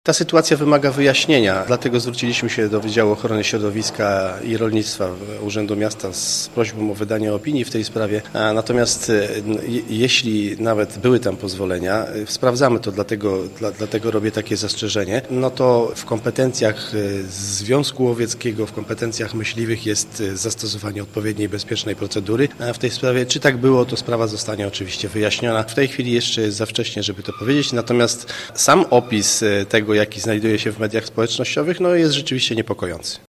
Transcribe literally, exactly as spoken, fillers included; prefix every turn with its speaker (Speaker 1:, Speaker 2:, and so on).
Speaker 1: Ta sytuacja wymaga wyjaśnienia, dlatego zwróciliśmy się do Wydziału Ochrony Środowiska i Rolnictwa Urzędu Miasta z prośbą o wydanie opinii w tej sprawie. Natomiast jeśli nawet były tam pozwolenia, sprawdzamy to, dlatego, dlatego robię takie zastrzeżenie, no to w kompetencjach Związku Łowieckiego, w kompetencjach myśliwych jest zastosowanie odpowiedniej bezpiecznej procedury. W tej sprawie, czy tak było, to sprawa zostanie oczywiście wyjaśniona. W tej chwili jeszcze jest za wcześnie, żeby to powiedzieć, natomiast sam opis tego, jaki znajduje się w mediach społecznościowych, no jest rzeczywiście niepokojący.